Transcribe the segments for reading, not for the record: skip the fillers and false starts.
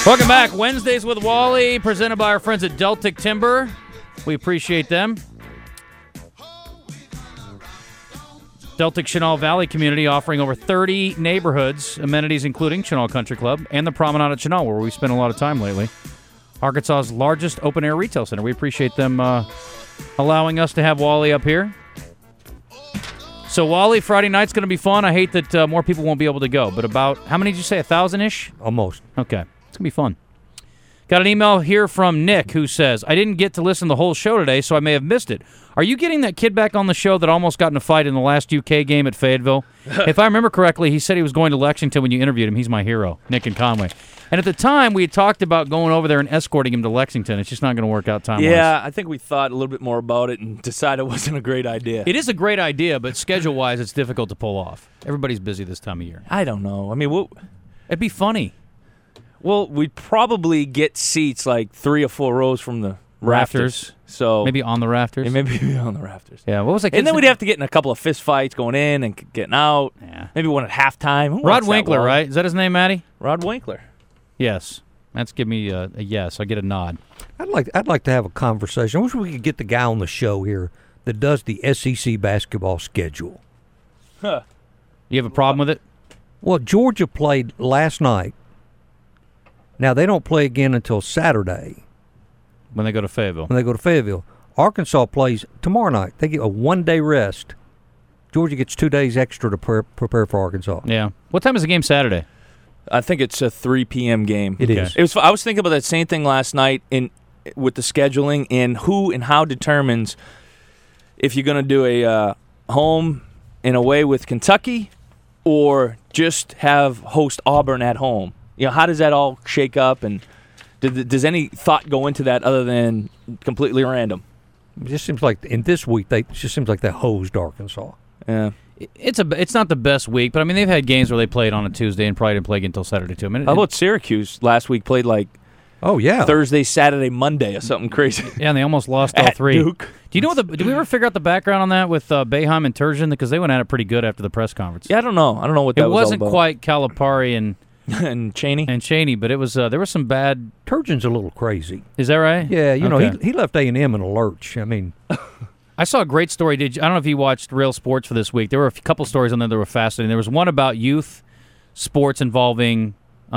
Welcome back. Wednesdays with Wally, presented by our friends at Deltic Timber. We appreciate them. Deltic Chenal Valley community offering over 30 neighborhoods, amenities including Chenal Country Club and the Promenade at Chenal, where we spent a lot of time lately. Arkansas's largest open-air retail center. We appreciate them allowing us to have Wally up here. So, Wally, Friday night's going to be fun. I hate that more people won't be able to go, but about, how many did you say, 1,000-ish? Almost. Okay. It's going to be fun. Got an email here from Nick who says, I didn't get to listen to the whole show today, so I may have missed it. Are you getting that kid back on the show that almost got in a fight in the last UK game at Fayetteville? If I remember correctly, he said he was going to Lexington when you interviewed him. He's my hero, Nick and Conway. And at the time, we had talked about going over there and escorting him to Lexington. It's just not going to work out time-wise. Yeah, I think we thought a little bit more about it and decided it wasn't a great idea. It is a great idea, but schedule-wise, it's difficult to pull off. Everybody's busy this time of year. I don't know. I mean, it'd be funny. Well, we'd probably get seats like 3 or 4 rows from the rafters. So maybe on the rafters? Yeah, maybe on the rafters. Yeah, what was that? And then we'd have to get in a couple of fist fights going in and getting out. Yeah. Maybe one at halftime. Rod Winkler, right? Is that his name, Matty? Rod Winkler. Yes. That's give me a yes. I get a nod. I'd like to have a conversation. I wish we could get the guy on the show here that does the SEC basketball schedule. Huh. You have a problem with it? Well, Georgia played last night. Now, they don't play again until Saturday. When they go to Fayetteville. When they go to Fayetteville. Arkansas plays tomorrow night. They get a one-day rest. Georgia gets 2 days extra to prepare for Arkansas. Yeah. What time is the game Saturday? I think it's a 3 p.m. game. It is. I was thinking about that same thing last night with the scheduling and who and how determines if you're going to do a home and away with Kentucky or just host Auburn at home. You know, how does that all shake up, and does any thought go into that other than completely random? It just seems like in this week it just seems like they hosed Arkansas. Yeah, it's not the best week, but I mean they've had games where they played on a Tuesday and probably didn't play again until Saturday too. I mean, how about Syracuse last week played like Thursday, Saturday, Monday or something crazy? Yeah, and they almost lost all 3. Duke. Do you know did we ever figure out the background on that with Boeheim and Turgeon, because they went at it pretty good after the press conference? Yeah, I don't know what that was all It wasn't about. quite Calipari and Chaney, but it was there was some bad. Turgeon's a little crazy. Is that right? Yeah, you know he left A&M in a lurch. I mean, I saw a great story. I don't know if you watched Real Sports for this week. There were a couple stories on there that were fascinating. There was one about youth sports involving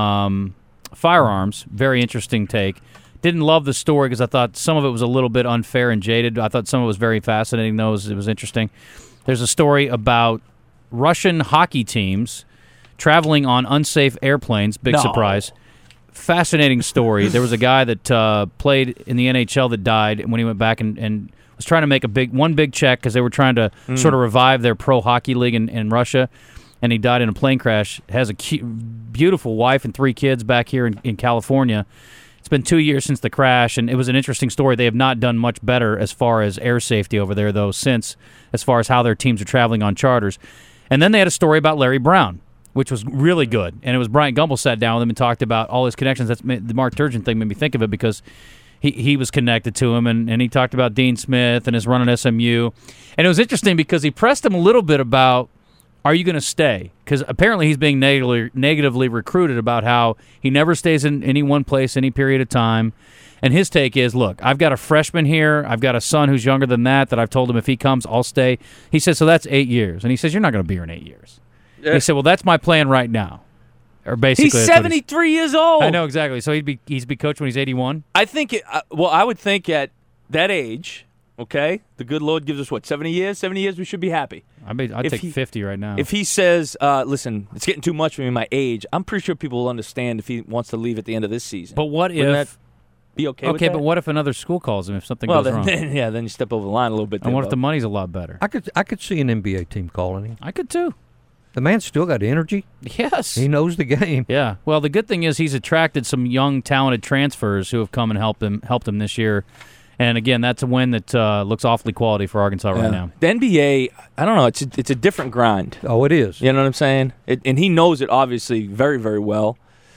firearms. Very interesting take. Didn't love the story because I thought some of it was a little bit unfair and jaded. I thought some of it was very fascinating, though. It was interesting. There's a story about Russian hockey teams traveling on unsafe airplanes. Big surprise. Fascinating story. There was a guy that played in the NHL that died when he went back and was trying to make one big check because they were trying to sort of revive their pro hockey league in Russia, and he died in a plane crash. Has a beautiful wife and 3 kids back here in California. It's been 2 years since the crash, and it was an interesting story. They have not done much better as far as air safety over there, though, since as far as how their teams are traveling on charters. And then they had a story about Larry Brown, which was really good. And it was Bryant Gumbel sat down with him and talked about all his connections. The Mark Turgeon thing made me think of it because he was connected to him, and he talked about Dean Smith and his run at SMU. And it was interesting because he pressed him a little bit about, are you going to stay? Because apparently he's being negatively recruited about how he never stays in any one place any period of time. And his take is, look, I've got a freshman here. I've got a son who's younger than that I've told him if he comes, I'll stay. He said, so that's 8 years. And he says, you're not going to be here in 8 years. Yeah. He said, well, that's my plan right now. Or basically, he's 73 years old. I know, exactly. So he's be coached when he's 81? I think, I would think at that age, okay, the good Lord gives us, 70 years? 70 years, we should be happy. I'd take 50 right now. If he says, listen, it's getting too much for me, my age, I'm pretty sure people will understand if he wants to leave at the end of this season. But what Wouldn't if... that be okay with that? But what if another school calls him if something goes wrong? Then you step over the line a little bit. And what if the money's a lot better? I could see an NBA team calling him. I could too. The man's still got energy. Yes. He knows the game. Yeah. Well, the good thing is he's attracted some young, talented transfers who have come and helped him this year. And again, that's a win that looks awfully quality for Arkansas right now. The NBA, I don't know, it's a different grind. Oh, it is. You know what I'm saying? And he knows it obviously very, very well.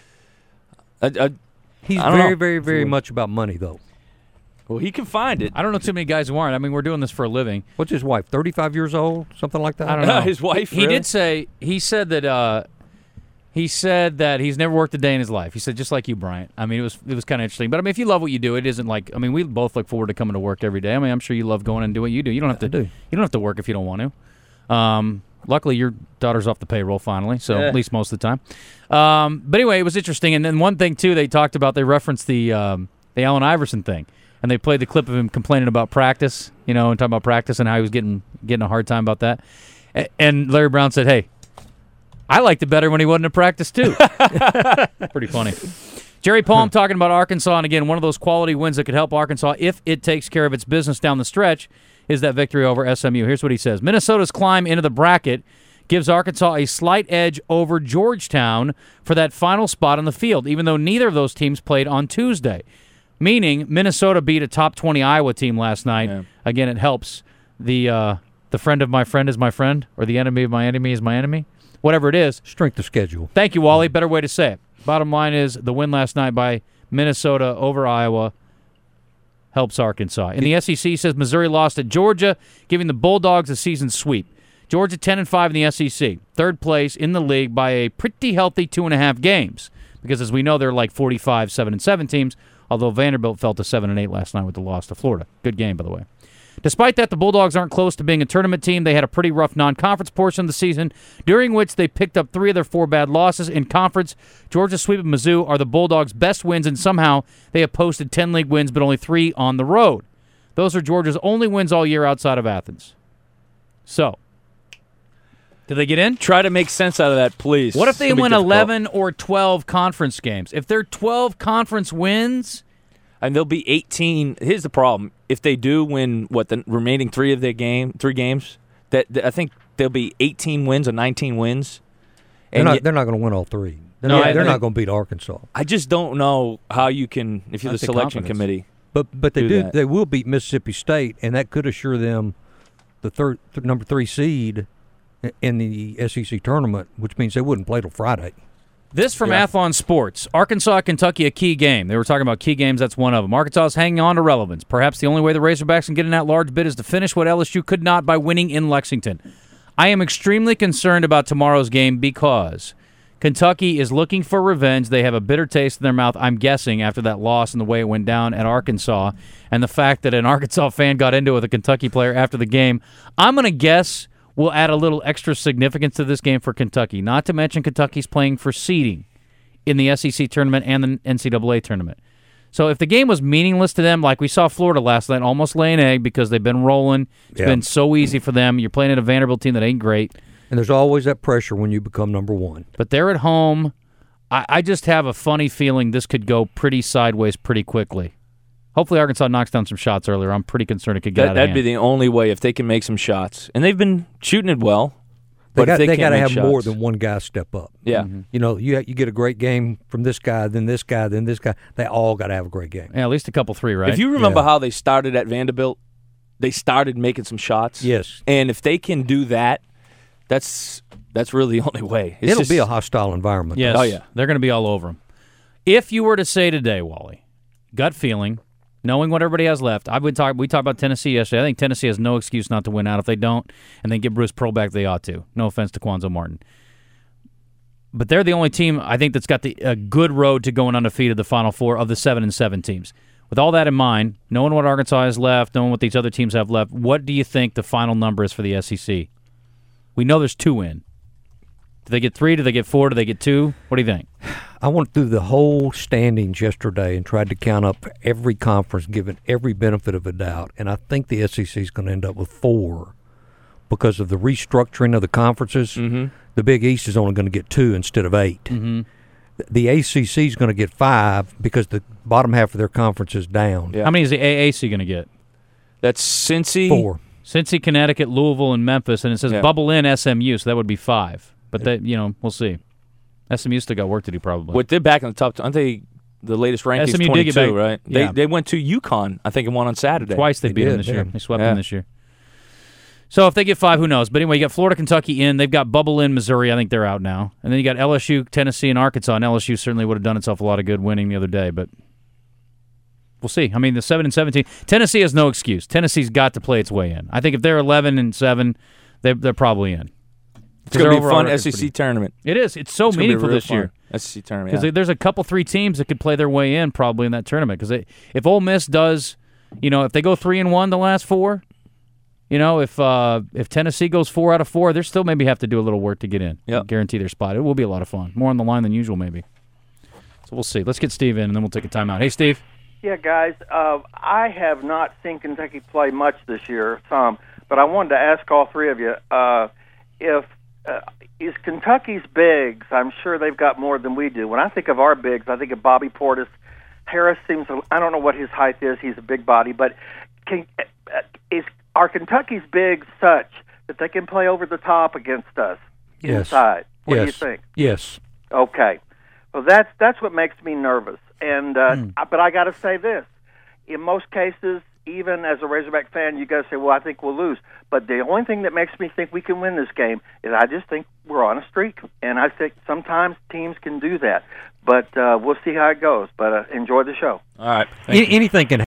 He's very, very, very much about money, though. Well, he can find it. I don't know too many guys who aren't. I mean, we're doing this for a living. What's his wife, 35 years old? Something like that? I don't know. His wife, He really? he said that He said that he's never worked a day in his life. He said, just like you, Bryant. I mean, it was kind of interesting. But I mean, if you love what you do, it isn't like. I mean, we both look forward to coming to work every day. I mean, I'm sure you love going and do what you do. You don't have to. You don't have to work if you don't want to. Luckily, your daughter's off the payroll finally, so at least most of the time. But anyway, it was interesting. And then one thing too, they talked about. They referenced the Allen Iverson thing, and they played the clip of him complaining about practice. And talking about practice and how he was getting a hard time about that. And Larry Brown said, "Hey, I liked it better when he wasn't in practice, too." Pretty funny. Jerry Palm talking about Arkansas, and again, one of those quality wins that could help Arkansas if it takes care of its business down the stretch is that victory over SMU. Here's what he says. Minnesota's climb into the bracket gives Arkansas a slight edge over Georgetown for that final spot on the field, even though neither of those teams played on Tuesday. Meaning, Minnesota beat a top 20 Iowa team last night. Yeah. Again, it helps the friend of my friend is my friend, or the enemy of my enemy is my enemy. Whatever it is. Strength of schedule. Thank you, Wally. Better way to say it. Bottom line is the win last night by Minnesota over Iowa helps Arkansas. In the SEC, says Missouri lost at Georgia, giving the Bulldogs a season sweep. Georgia 10-5 in the SEC. Third place in the league by a pretty healthy 2.5 games. Because as we know, they're like 45 7-7 teams, although Vanderbilt fell to 7-8 last night with the loss to Florida. Good game, by the way. Despite that, the Bulldogs aren't close to being a tournament team. They had a pretty rough non-conference portion of the season, during which they picked up 3 of their 4 bad losses. In conference, Georgia's sweep of Mizzou are the Bulldogs' best wins, and somehow they have posted 10 league wins, but only 3 on the road. Those are Georgia's only wins all year outside of Athens. So, did they get in? Try to make sense out of that, please. What if they win 11 or 12 conference games? If they're 12 conference wins... And they'll be 18. Here's the problem: if they do win, the remaining 3 games, that I think they'll be 18 wins or 19 wins. They're not going to win all 3. They're not going to beat Arkansas. I just don't know how you can, if you're the selection committee. But they will beat Mississippi State, and that could assure them the number 3 seed in the SEC tournament, which means they wouldn't play till Friday. This from Athlon Sports. Arkansas, Kentucky, a key game. They were talking about key games. That's one of them. Arkansas is hanging on to relevance. Perhaps the only way the Razorbacks can get in that large bid is to finish what LSU could not by winning in Lexington. I am extremely concerned about tomorrow's game because Kentucky is looking for revenge. They have a bitter taste in their mouth, I'm guessing, after that loss and the way it went down at Arkansas, and the fact that an Arkansas fan got into it with a Kentucky player after the game. I'm going to guess will add a little extra significance to this game for Kentucky. Not to mention Kentucky's playing for seeding in the SEC tournament and the NCAA tournament. So if the game was meaningless to them, like we saw Florida last night, almost lay an egg because they've been rolling. It's been so easy for them. You're playing at a Vanderbilt team that ain't great. And there's always that pressure when you become number 1. But they're at home. I just have a funny feeling this could go pretty sideways pretty quickly. Hopefully Arkansas knocks down some shots earlier. I'm pretty concerned it could get out of hand. That'd be the only way if they can make some shots. And they've been shooting it well. They got to have more than one guy step up. Yeah. Mm-hmm. You get a great game from this guy, then this guy, then this guy. They all got to have a great game. Yeah, at least a couple 3, right? If you remember how they started at Vanderbilt, they started making some shots. Yes. And if they can do that, that's really the only way. It'll be a hostile environment. Yes. Oh, yeah. They're going to be all over them. If you were to say today, Wally, gut feeling, knowing what everybody has left, we talked about Tennessee yesterday. I think Tennessee has no excuse not to win out. If they don't, and they get Bruce Pearl back, they ought to. No offense to Quanzo Martin. But they're the only team, I think, that's got a good road to going undefeated the Final Four of the 7-7 teams. With all that in mind, knowing what Arkansas has left, knowing what these other teams have left, what do you think the final number is for the SEC? We know there's 2 in. Do they get 3? Do they get 4? Do they get 2? What do you think? I went through the whole standings yesterday and tried to count up every conference, given every benefit of a doubt, and I think the SEC is going to end up with 4 because of the restructuring of the conferences. Mm-hmm. The Big East is only going to get 2 instead of 8. Mm-hmm. The ACC is going to get 5 because the bottom half of their conference is down. Yeah. How many is the AAC going to get? That's Cincy. 4. Cincy, Connecticut, Louisville, and Memphis, and it says bubble in SMU, so that would be 5. But we'll see. SMU still got work to do, probably. What they're back in the top 2. Aren't they the latest rankings? SMU 22, did get back, right? Yeah. They went to UConn, I think, and won on Saturday. Twice they beat them this year. Yeah. They swept them this year. So if they get 5, who knows? But anyway, you got Florida, Kentucky in. They've got bubble in Missouri. I think they're out now. And then you got LSU, Tennessee, and Arkansas. And LSU certainly would have done itself a lot of good winning the other day, but we'll see. I mean, the 7-17. Tennessee has no excuse. Tennessee's got to play its way in. I think if they're 11-7, they're probably in. It's going to be a Their overall fun record's SEC pretty- tournament. It is. It's so It's gonna be meaningful real this year. fun SEC tournament. Because Yeah. there's a couple, 3 teams that could play their way in probably in that tournament. Because if Ole Miss does, if they go 3-1 the last 4, if Tennessee goes 4 out of 4, they still maybe have to do a little work to get in. Yep. Guarantee their spot. It will be a lot of fun. More on the line than usual, maybe. So we'll see. Let's get Steve in, and then we'll take a timeout. Hey, Steve. Yeah, guys, I have not seen Kentucky play much this year, but I wanted to ask all three of you, is Kentucky's bigs, I'm sure they've got more than we do. When I think of our bigs, I think of Bobby Portis. Harris seems, I don't know what his height is, he's a big body, but are Kentucky's bigs such that they can play over the top against us inside? What do you think? Yes. Okay. Well, that's what makes me nervous. And but I got to say this: in most cases, even as a Razorback fan, you got to say, "Well, I think we'll lose." But the only thing that makes me think we can win this game is I just think we're on a streak, and I think sometimes teams can do that. But we'll see how it goes. But enjoy the show. All right. Anything can